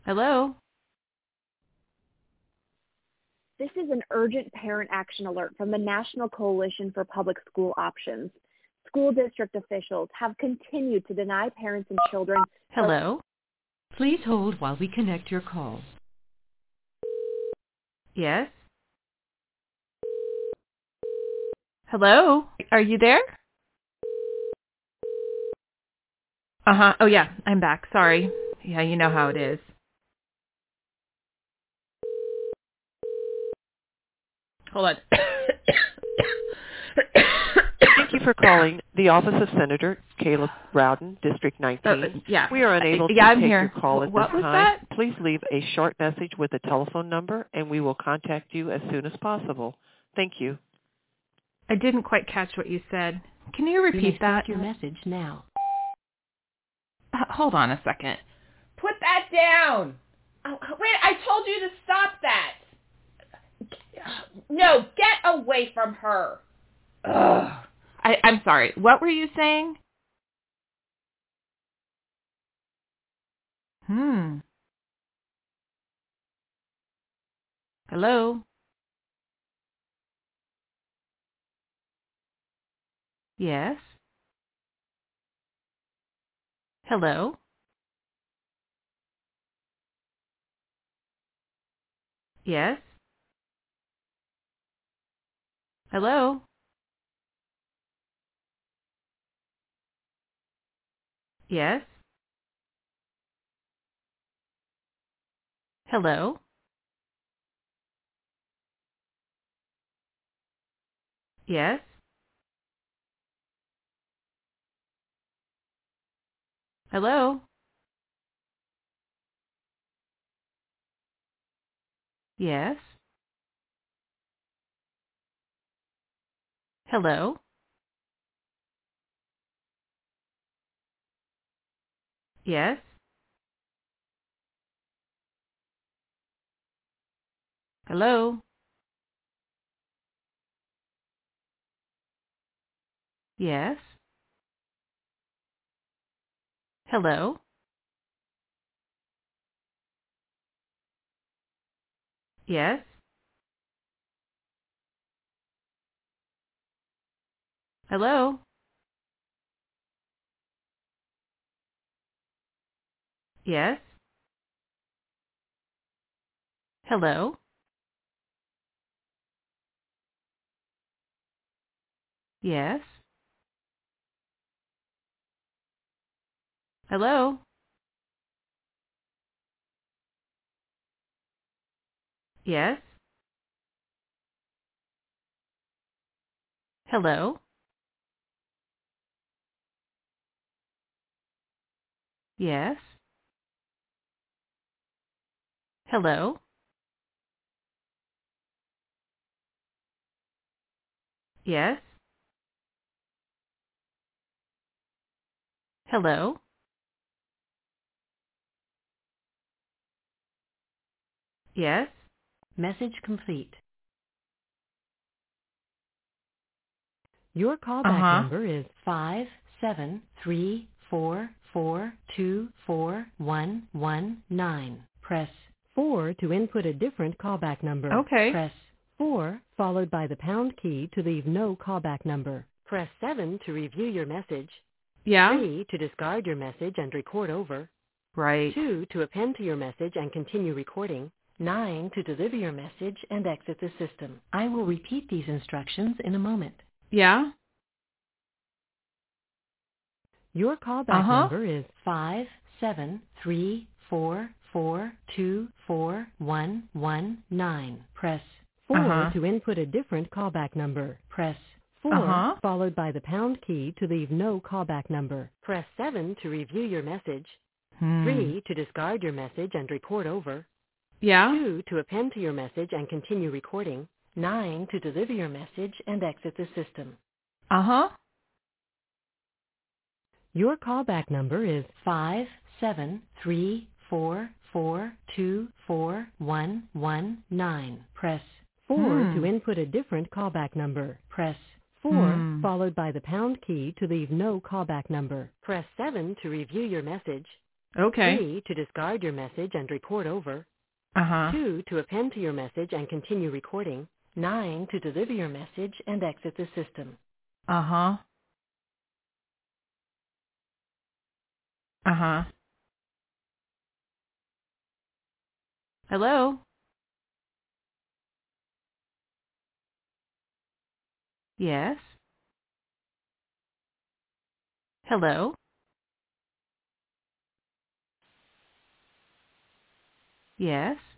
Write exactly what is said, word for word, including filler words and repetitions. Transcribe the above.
Hello? This is an urgent parent action alert from the National Coalition for Public School Options. School district officials have continued to deny parents and children. Hello? Please hold while we connect your call. Yes? Hello? Are you there? Uh-huh. Oh, yeah. I'm back. Sorry. Yeah, you know how it is. Hold on. Thank you for calling the Office of Senator Caleb Rowden, District nineteen. Uh, yeah. We are unable yeah, to I'm take here. your call at What this was time. that? Please leave a short message with a telephone number, and we will contact you as soon as possible. Thank you. I didn't quite catch what you said. Can you repeat You may that? start your message now. Uh, hold on a second. Put that down! Oh, wait, I told you to stop that! No, get away from her! Ugh. I, I'm sorry. What were you saying? Hmm. Hello? Yes? Hello? Yes? Hello? Yes? Hello? Yes? Hello? Yes? Hello? Yes? Hello? Yes? Hello? Yes? Hello? Yes? Hello? Yes? Hello? Yes? Hello? Yes? Hello? Yes? Hello? Yes? Message complete. Your callback Uh-huh. number is five seven three four four two four one one nine. Press four to input a different callback number. Okay. Press four followed by the pound key to leave no callback number. Press seven to review your message. Yeah? three to discard your message and record over. Right. two to append to your message and continue recording. nine to deliver your message and exit the system. I will repeat these instructions in a moment. Yeah? Your callback Uh-huh. number is five seven three four four two four one one nine. Press four Uh-huh. to input a different callback number. Press four Uh-huh. followed by the pound key to leave no callback number. Press seven to review your message. Hmm. three to discard your message and record over. Yeah? two to append to your message and continue recording. nine to deliver your message and exit the system. Uh-huh. Your callback number is five seven three four four two four one one nine. Press four Hmm. to input a different callback number. Press four Hmm. followed by the pound key to leave no callback number. Press seven to review your message. Okay. three to discard your message and record over, Uh-huh. two to append to your message and continue recording, nine to deliver your message and exit the system. Uh-huh. Uh-huh. Hello? Yes? Hello? Yes?